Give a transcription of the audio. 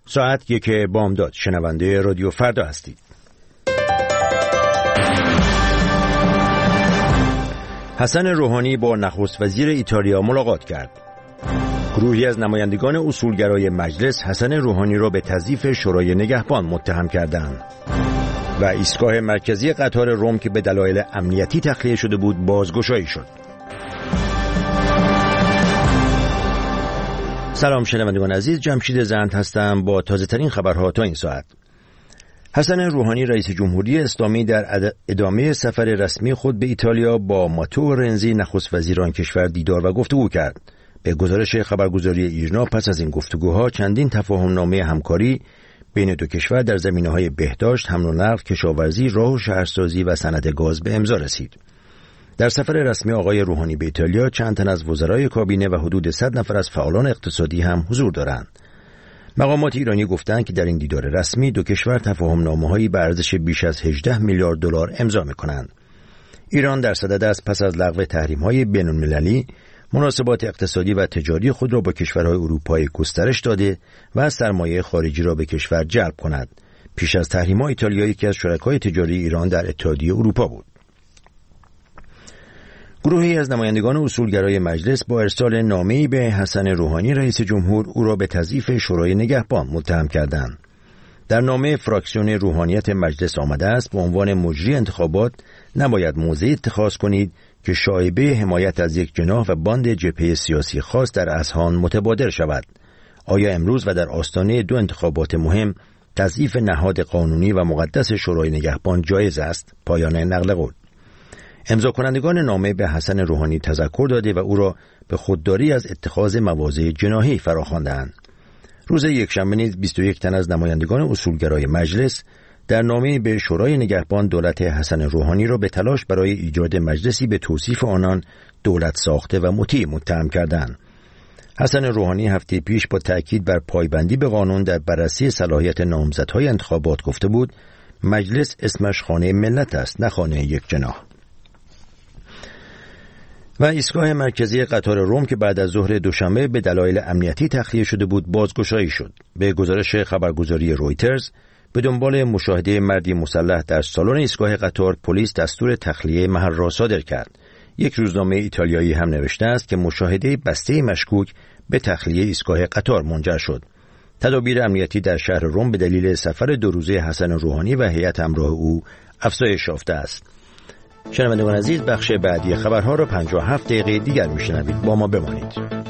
ساعت 1 بامداد. شنونده رادیو فردا هستید. حسن روحانی با نخست وزیر ایتالیا ملاقات کرد. گروهی از نمایندگان اصولگرای مجلس حسن روحانی را به تضعیف شورای نگهبان متهم کردند و ایستگاه مرکزی قطار رم که به دلایل امنیتی تخلیه شده بود بازگشایی شد. سلام شنوندگان عزیز، جمشید زند هستم با تازه ترین خبرها تا این ساعت. حسن روحانی رئیس جمهوری اسلامی در ادامه سفر رسمی خود به ایتالیا با ماتئو رنزی نخست وزیر آن کشور دیدار و گفتگو کرد. به گزارش خبرگزاری ایرنا پس از این گفتگوها چندین تفاهمنامه همکاری بین دو کشور در زمینه‌های بهداشت، حمل و نقل، کشاورزی، راه و شهرسازی و صنعت گاز به امضا رسید. در سفر رسمی آقای روحانی به ایتالیا چند تن از وزرای کابینه و حدود 100 نفر از فعالان اقتصادی هم حضور دارند. مقامات ایرانی گفتند که در این دیدار رسمی دو کشور تفاهمنامه‌هایی به ارزش بیش از 18 میلیارد دلار امضا می‌کنند. ایران در صدد است پس از لغو تحریم‌های بین‌المللی مناسبات اقتصادی و تجاری خود را با کشورهای اروپایی گسترش داده و از سرمایه خارجی را به کشور جلب کند. پیش از تحریم‌ها ایتالیا یکی از شرکای تجاری ایران در اتحادیه اروپا بود. گروهی از نمایندگان اصولگرای مجلس با ارسال نامه‌ای به حسن روحانی رئیس جمهور او را به تضعیف شورای نگهبان متهم کردند. در نامه فراکسیون روحانیت مجلس آمده است به عنوان مجری انتخابات نباید موضعی اتخاذ کنید که شایبه حمایت از یک جناح و باند جبهه سیاسی خاص در اذهان متبادر شود. آیا امروز و در آستانه دو انتخابات مهم تضعیف نهاد قانونی و مقدس شورای نگهبان جایز است؟ پایان نقل قول. امضا کنندگان نامه به حسن روحانی تذکر داده و او را به خودداری از اتخاذ مواضع جناحی فراخواندند. روز یکشنبه نیز 21 تن از نمایندگان اصولگرای مجلس در نامه به شورای نگهبان دولت حسن روحانی را به تلاش برای ایجاد مجلسی به توصیف آنان دولت ساخته و مطیع متهم کردند. حسن روحانی هفته پیش با تأکید بر پایبندی به قانون در بررسی صلاحیت نامزدهای انتخابات گفته بود مجلس اسمش خانه ملت است نه خانه یک جناح. و ایستگاه مرکزی قطار رم که بعد از ظهر دوشنبه به دلایل امنیتی تخلیه شده بود بازگشایی شد. به گزارش خبرگزاری رویترز به دنبال مشاهده مردی مسلح در سالن ایستگاه قطار پلیس دستور تخلیه محل را صادر کرد. یک روزنامه ایتالیایی هم نوشته است که مشاهده بسته مشکوک به تخلیه ایستگاه قطار منجر شد. تدابیر امنیتی در شهر رم به دلیل سفر 2 روزه حسن روحانی و هیئت همراه او افزایش یافته است. شنوندگان عزیز، بخش بعدی خبرها را 57 دقیقه دیگر میشنوید. با ما بمانید.